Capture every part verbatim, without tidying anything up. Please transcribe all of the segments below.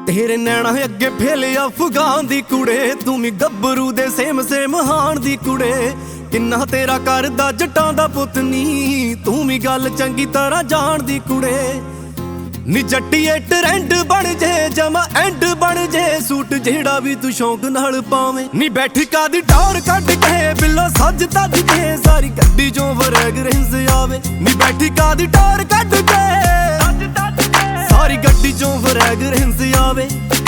तेरे नैना अगे फेले अफगान दी कुड़े, तू मी गब्बरू दे सेम सेम हान दी कुड़े। किन्ना तेरा करदा जट्टां दा पुत नी, तू मी गल चंगी तरह जान दी कुड़े। नी जट्टीए ट्रेंड बन जे जमा एंड बन जे, सूट जेड़ा भी तू शौक नाल पावे। नी बैठी कादी टौर कट के बिल्लो सज तज के, सारी गड्डी चों फ्रेगरेंस आवे। नी बैठी कादी टौर कट के सारी गड्डी चों फ्रेगरेंस आवे।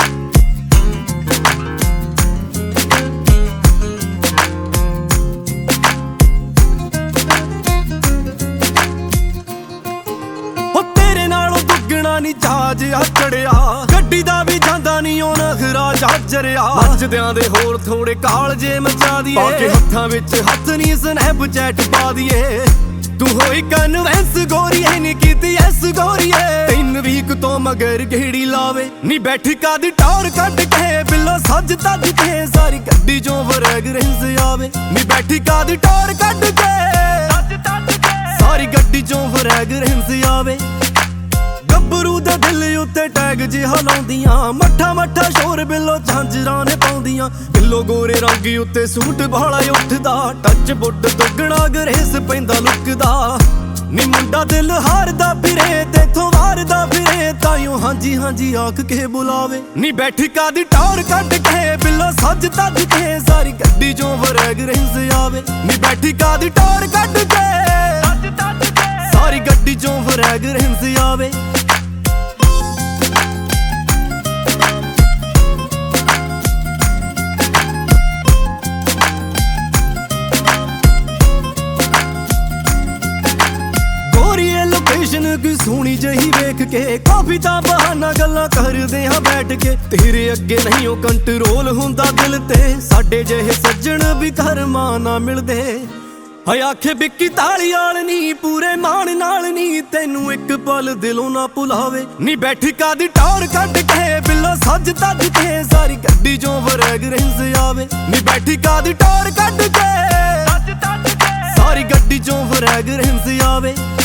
नी जहाज आ चढ़िया गड्डी दा भी जांदा नी ओ नखरा जाजरिया। नचदियां दे होर थोड़े काल जे मचा दिए, पाके हत्थां विच हत्थ नी स्नैपचैट पा दिए। तू होई कन्वेंस गोरीए नी कीती ऐस गोरीए, तीन वीक तो मगर घेड़ी लावे। नी बैठी कादी टौर कट के बिल्लो सज तज के, सारी गड्डी चों फ्रेगरेंस आवे। नी बैठी कादी टौर कट के सारी गड्डी चों फ्रेगरेंस आवे। गब्बरू दे दिल उत्ते टैग जिहा लाउंदियां, मट्ठा मट्ठा शोर बिल्लो झांजरां ने पाउंदियां। बिल्लो गोरे रंग उत्ते सूट भाला उठदा, टच बुੱਟ दुगना गरेस पैंदा लुकदा। नी मुंडा दिल हारदा फिरे तेथों वारदा फिरे, ताइयों हांजी हांजी आख के बुलावे। नी बैठी कादी टौर कट के बिल्लो सज तज के, सारी गड्डी चों फ्रेगरेंस आवे। नी बैठी कादी टौर कट के सारी गड्डी चों फ्रेगरेंस आवे। कोई सोहनी जही वेख के काफी ता बहाना गल्लां करदे हां बैठ के। तेरे अगे नहीं ओ कंट्रोल हुंदा दिल ते, साडे जेहे सज्जण भी करमां ना मिलदे। हाय आखे बिक्की ताली वाल नी पूरे मान नाल नी, तैनू एक पल दिलों ना भुलावे। नी बैठी कादी टौर कट के बिल्लो सज तज के, सारी गड्डी चों फ्रेगरेंस आवे। नी बैठी कादी टौर कट के सारी गड्डी चों फ्रेगरेंस आवे।